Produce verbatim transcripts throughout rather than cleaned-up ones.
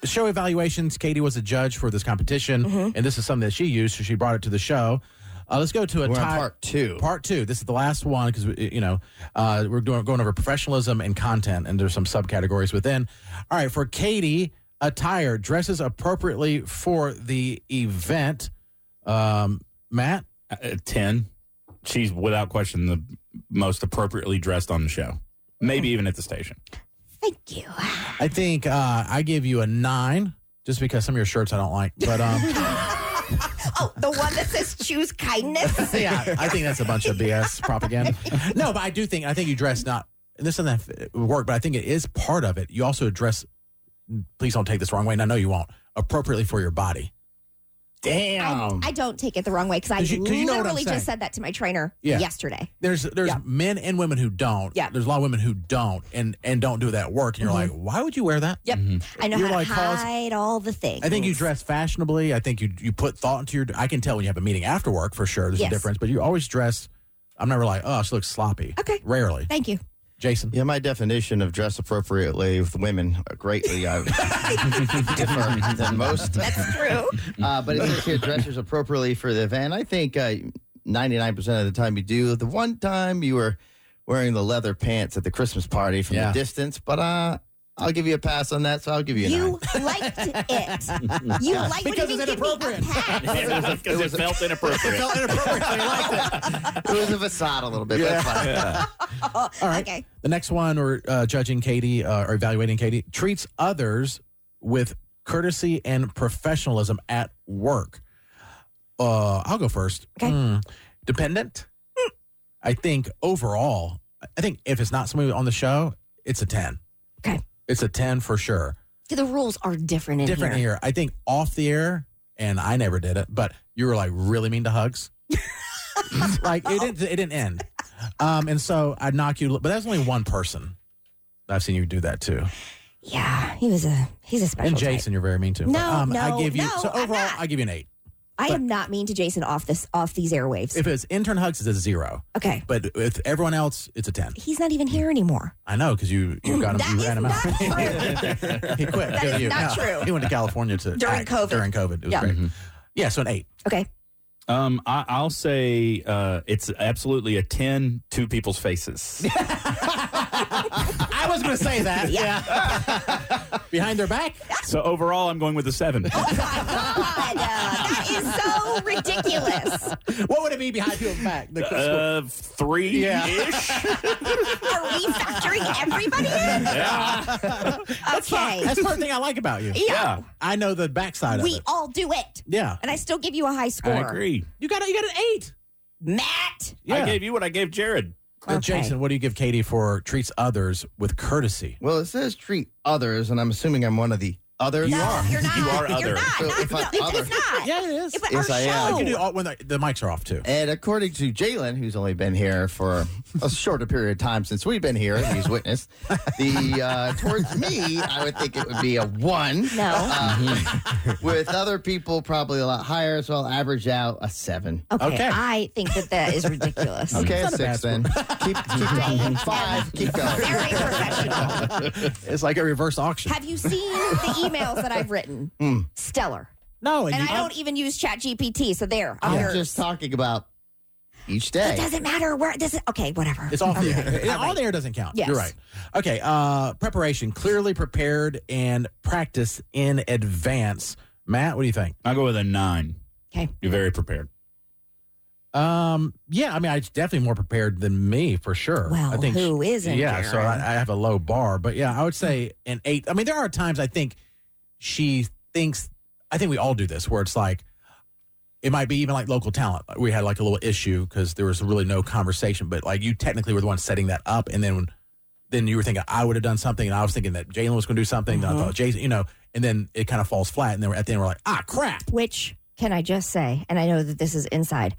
show evaluations. Katie was a judge for this competition, Mm-hmm. and this is something that she used, so she brought it to the show. Uh, let's go to a We're on tie- part two. Part two. This is the last one because you know uh, we're doing, going over professionalism and content, and there's some subcategories within. All right, for Katie, attire dresses appropriately for the event. Um, Matt, Uh, ten. She's without question the most appropriately dressed on the show. Maybe even at the station. Thank you. I think uh, I give you a nine just because some of your shirts I don't like, but um, Oh, the one that says choose kindness? yeah, I think that's a bunch of B S propaganda. No, but I do think I think you dress not. And this doesn't have to work, but I think it is part of it. You also dress. Please don't take this the wrong way, and I know you won't. Appropriately for your body. Damn. I, I don't take it the wrong way because I 'Cause you- 'cause you know what I'm literally saying. just said that to my trainer Yeah. yesterday. There's there's Yeah. men and women who don't. Yeah. There's a lot of women who don't and and don't do that work, and you're like, why would you wear that? Yep. I know You're how like, to cause- hide all the things. I think you dress fashionably. I think you you put thought into your. I can tell when you have a meeting after work for sure. There's Yes. a difference, but you always dress. I'm never like, oh, she looks sloppy. Okay. Rarely. Thank you. Jason. Yeah, my definition of dress appropriately with women uh, greatly uh, differ than most. That's true. Uh, but it says here, dressers appropriately for the event. I think uh, ninety-nine percent of the time you do. The one time you were wearing the leather pants at the Christmas party from Yeah. the distance, but uh, I'll give you a pass on that, so I'll give you a You nine. liked it. You liked Because it. it's inappropriate. Because it felt inappropriate. Felt inappropriate. so you liked it. It was a facade a little bit. But fine. All right. Okay. The next one, we're uh, judging Katie uh, or evaluating Katie, treats others with courtesy and professionalism at work. Uh, I'll go first. Okay. Mm. Dependent. I think overall, I think if it's not somebody on the show, it's a ten. Okay. It's a ten for sure. The rules are different in Different here. here. I think off the air, and I never did it, but you were like really mean to hugs. Like it didn't, it didn't end. Um, and so I'd knock you, but that's only one person. I've seen you do that too. Yeah, he was a he's a special And type. Jason, you're very mean to. No, But, um, no, I give you, no, so I'm overall, not. I give you an eight. I am not mean to Jason off this off these airwaves. If it's intern hugs, it's a zero. Okay. But with everyone else, it's a ten. He's not even here anymore. I know because you you got him, That you is ran him not out. true. He quit. That because is you. not No. true. He went to California to During act COVID. During COVID, it was Yeah. great. Yeah, so an eight. Okay. Um, I, I'll say uh, it's absolutely a ten to people's faces. I was going to say that. Yeah. Behind their back. So overall, I'm going with a seven. God, uh, that is so ridiculous. What would it be behind people's back? The- Uh, three-ish. Are we factoring everybody in? Yeah. Okay. That's part of the thing I like about you. Yeah. I know the backside of We it. all do it. Yeah. And I still give you a high score. I agree. You got a, you got an eight. Matt. Yeah. I gave you what I gave Jared. Uh, Okay. Jason, what do you give Katie for treats others with courtesy? Well, it says treat others, and I'm assuming I'm one of the others. No, you're not. You are You're other. not. So Not- if I'm no, it's, other- it's not. Yeah, it is. But Yes, our I am. show. You can do all when the, the mics are off too. And according to Jalen, who's only been here for a shorter period of time since we've been here, he's witnessed, the uh, towards me, I would think it would be a one. No. Uh, with other people, probably a lot higher, so I'll average out a seven. Okay. Okay. I think that that is ridiculous. Okay, a not a six bad then. keep keep going. Five. Keep going. Very professional. It's like a reverse auction. Have you seen the emails that I've written? Stellar. No, and, And you, I don't even use Chat G P T, so there. I'm I'm yours. just talking about each It day. doesn't matter where does it okay, whatever. It's off the Okay. air. It- All On right. the air doesn't count. Yes. You're right. Okay. Uh, preparation. Clearly prepared and practice in advance. Matt, what do you think? I'll go with a nine. Okay. You're very prepared. Um, yeah, I mean, I'm definitely more prepared than me for sure. Well, I think who isn't, Yeah, so I, Darren? I have a low bar, but yeah, I would say an eight. I mean, there are times I think she thinks. I think we all do this, where it's like it might be even like local talent. We had like a little issue because there was really no conversation, but like you technically were the one setting that up, and then then you were thinking I would have done something, and I was thinking that Jalen was going to do something. Then I thought Jason, you know, and then it kind of falls flat, and then at the end we're like, ah, crap. Which can I just say, and I know that this is inside,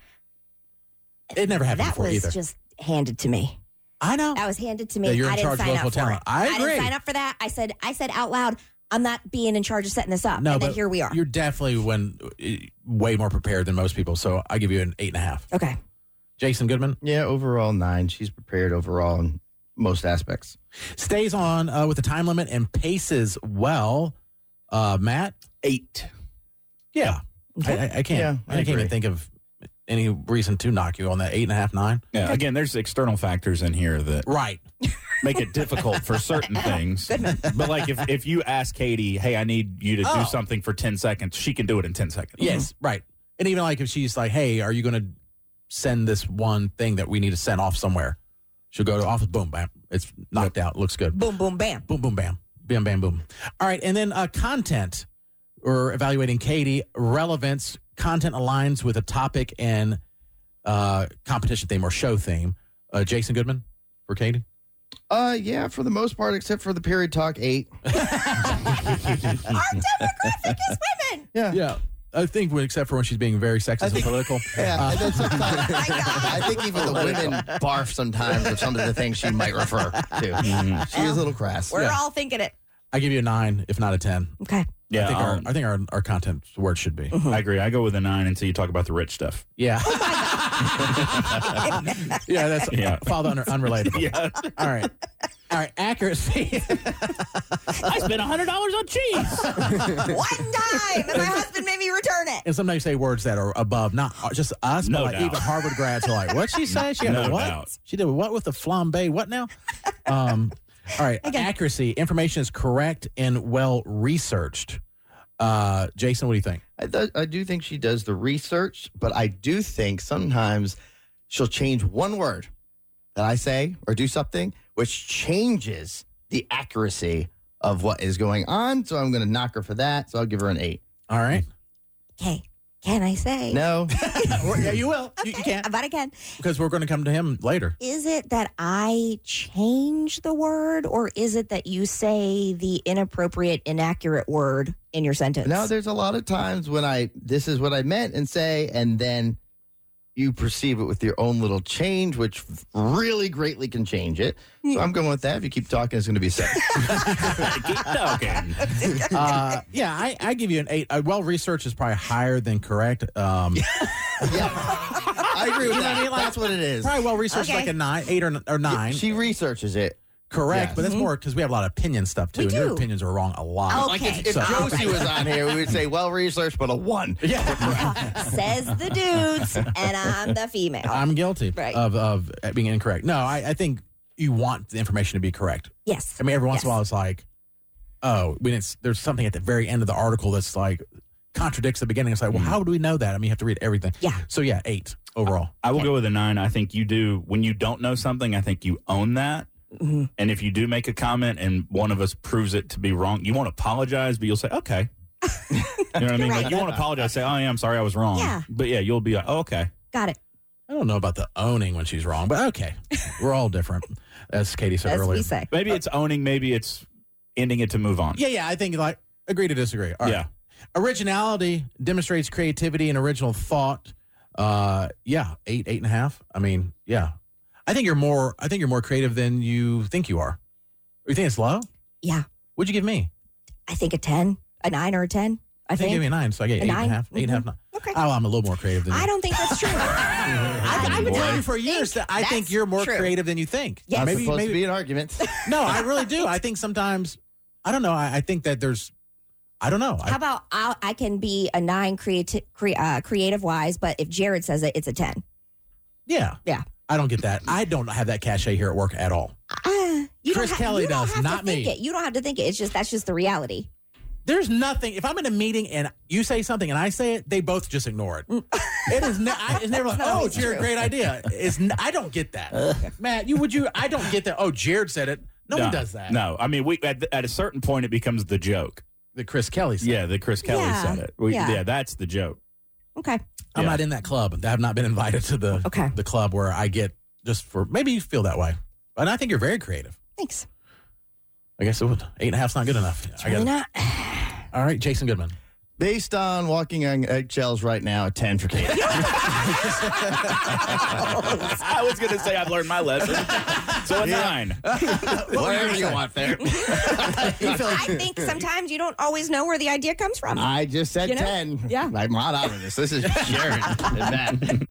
It never happened that before was either. just handed to me. I know. That was handed to me. Yeah, you're in I didn't charge of sign local up for talent. it. I agree. didn't sign up for that. I said I said out loud, I'm not being in charge of setting this up. No, and then but here we are. You're definitely when uh, way more prepared than most people. So I give you an eight and a half. Okay. Jason Goodman Yeah, overall nine. She's prepared overall in most aspects. stays on uh, with the time limit and paces well. Uh, Matt? Eight. Yeah. I, I, I can't. Yeah, I I, can't agree. even think of any reason to knock you on that eight and a half, nine. Yeah. Again, there's external factors in here that Right. make it difficult for certain things. But like if, if you ask Katie, hey, I need you to Oh. do something for ten seconds, she can do it in ten seconds. Yes. Right. And even like if she's like, hey, are you going to send this one thing that we need to send off somewhere? She'll go to office. Boom, bam. It's knocked out. Looks good. Boom, boom, bam. Boom, boom, bam. Bam, bam, boom. All right. And then uh, content. We're evaluating Katie. Relevance. Content aligns with a topic and uh, competition theme or show theme. Uh, Jason Goodman for Katie. Uh, yeah, for the most part, except for the period talk eight. Our demographic is women. Yeah. Yeah. I think, when, except for when she's being very sexist and political. Yeah, and then sometimes, Oh my God. I think even the women barf sometimes of some of the things she might refer to. She is a little crass. We're Yeah. all thinking it. I give you a nine, if not a ten. Okay. Yeah, I think, our, um, I think our, our content word should be. I agree. I go with a nine until you talk about the rich stuff. Yeah. yeah, that's Yeah. father un- unrelatable. Yeah. All right. All right. Accuracy. I spent one hundred dollars on cheese. One time, and my husband made me return it. And sometimes you say words that are above, not just us, No but like doubt. even Harvard grads are like, what'd she say? She had No a what? doubt. She did what with the flambe? What now? Um, all right. Okay. Accuracy. Information is correct and well researched. Uh, Jason, what do you think? I, th- I do think she does the research, but I do think sometimes she'll change one word that I say or do something, which changes the accuracy of what is going on. So I'm going to knock her for that. So I'll give her an eight. All right. Okay. Can I say? No. yeah, you will. You, you Okay, can't. but I can. Because we're going to come to him later. Is it that I change the word, or is it that you say the inappropriate, inaccurate word in your sentence? No, there's a lot of times when I, this is what I meant and say, and then you perceive it with your own little change, which really greatly can change it. So I'm going with that. If you keep talking, it's going to be seven. Keep talking. Uh, yeah, I, I give you an eight. Uh, well researched is probably higher than correct. Um, Yeah. I agree with You know what that. I mean? Like- That's what it is. probably well researched, Okay. like a nine, eight or, or nine. She researches it. Correct, Yes. but that's more because we have a lot of opinion stuff too, We and your do. opinions are wrong a lot. Oh. Like Okay. if, if So- Josie was on here, we would say well researched, but a one. Yeah, Says the dudes, and I'm the female. I'm guilty Right. of of being incorrect. No, I, I think you want the information to be correct. Yes. I mean, every once in a Yes. while, it's like, oh, when it's there's something at the very end of the article that's like contradicts the beginning. It's like, well, how do we know that? I mean, you have to read everything. Yeah. So yeah, eight overall. I will go with a nine. I think you do, when you don't know something, I think you own that. Mm-hmm. And if you do make a comment and one of us proves it to be wrong, you won't apologize, but you'll say, okay. You know what I mean? right. Like, you won't apologize, say, oh, yeah, I'm sorry, I was wrong. Yeah. But yeah, you'll be like, oh, okay. Got it. I don't know about the owning when she's wrong, but okay, we're all different, as Katie said As earlier. we say. Maybe it's owning, maybe it's ending it to move on. Yeah, yeah, I think like agree to disagree. All right. Yeah. Originality demonstrates creativity and original thought. Uh, yeah, eight, eight and a half. I mean, yeah, I think you're more. I think you're more creative than you think you are. You think it's low? Yeah. What'd you give me? I think a ten, a nine or a ten. I I think you think. gave me a nine, so I get A eight and a nine? half. Eight and a half. Mhm. Nine. Okay. Oh, I'm a little more creative than you. I don't think that's true. I, I've been Boy. telling you for years that I think That's you're more true. creative than you think. Yes. It's Maybe, supposed maybe. to be an argument. No, I really do. I think sometimes. I don't know. I, I think that there's. I don't know. I, How about I'll, I can be a nine creati- cre- uh, creative wise, but if Jared says it, it's a ten. yeah. Yeah. I don't get that. I don't have that cachet here at work at all. Uh, you Chris don't ha- Kelly you don't does, have not to think me. It. You don't have to think it. It's just that's just the reality. There's nothing. If I'm in a meeting and you say something and I say it, they both just ignore it. it is. Ne- I, it's never like, No, oh, it's Jared, true. great idea. It's. N- I don't get that, Matt. You would you? I don't get that. Oh, Jared said it. No, one does that. No, I mean, we at, at a certain point, it becomes the joke. The Chris Kelly said. Yeah, that Chris Kelly Yeah. said it. We, Yeah. yeah. that's the joke. Okay. I'm Yeah. not in that club. I have not been invited to the Okay. the club where I get just for maybe you feel that way, and I think you're very creative. Thanks. I guess it would, eight and a half's not good enough. I Really got not. All right, Jason Goodman. Based on walking on eggshells right now, a ten for Katie. I was going to say I've learned my lesson. So a nine. Whatever you want there. I think sometimes you don't always know where the idea comes from. I just said You know? ten. Yeah. I'm not out of this. This is Jared and Matt.